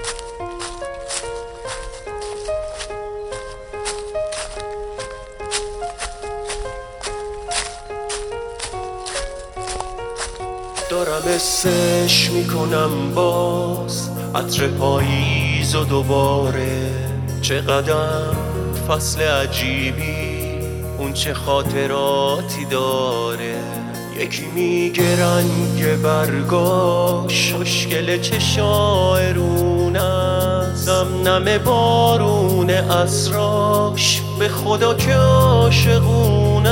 دارم حسش میکنم باز عطر پاییز و دوباره چقدر فصل عجیبی اون چه خاطراتی داره. یکی میگه رنگ برگاش خوشگل چشای است، نم بارون اسراش به خدا که عاشقونه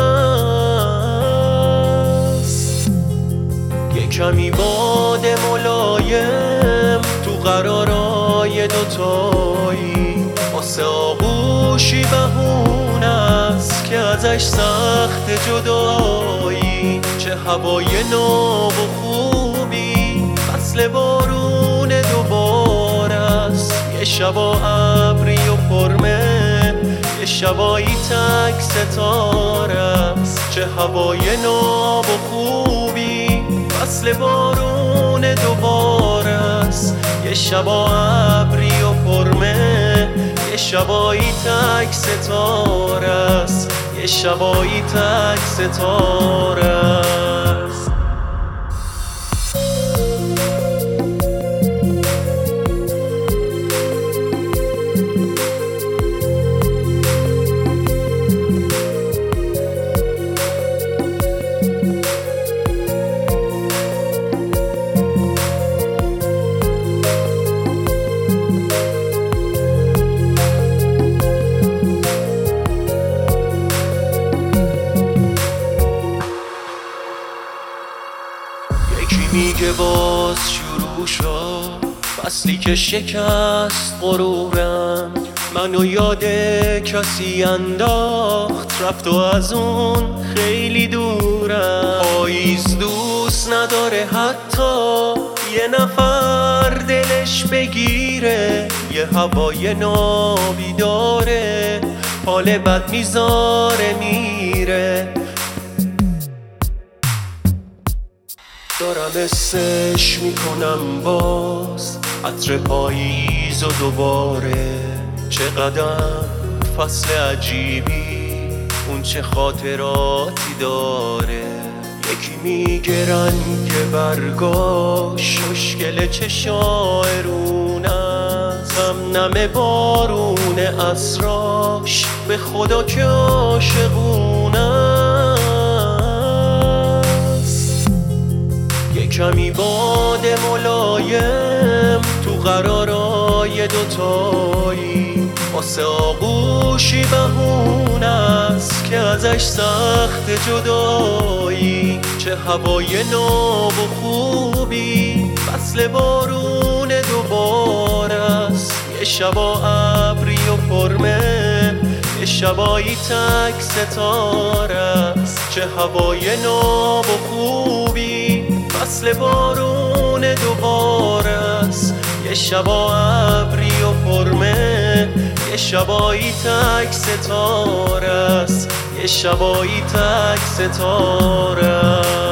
است. یه کمی باد ملایم تو قرارای دوتایی واسه آغوشی بهونه است که ازش سخت جدایی. چه هوای ناب و خوبی فصل بارون دوباره است. یه شبا ابری و پرمه یه شبایی تک ستاره است. چه هوای ناب و خوبی فصل بارون دوباره است. یه شبا ابری و پرمه یه شبایی تک ستاره است. یه شبایی تک ستاره است. یکی میگه باز شروع شد فصلی که شکست غرورم، منو یاد کسی انداخت رفت و از اون خیلی دورم. پاییز دوست نداره حتی یه نفر دلش بگیره، یه هوای نابی داره حال بد میذاره میره. دارم حسش میکنم باز عطر پاییز و دوباره چقدر فصل عجیبی اون چه خاطراتی داره. یکی میگه رنگ برگاش خوشگل چشای است، نم بارون اسراش به خدا که عاشقونه کمی باد ملایم تو قرارای دوتایی واسه آغوشی بهونه است که ازش سخت جدایی. چه هوای ناب و خوبی فصل بارون دوباره است. یه شبا ابری و پرمه یه شبایی تک ستاره است. چه هوای ناب و خوبی فصل بارون دوباره است. یه شبا ابری و پرمه یه شبایی تک ستاره است. یه شبایی تک ستاره است.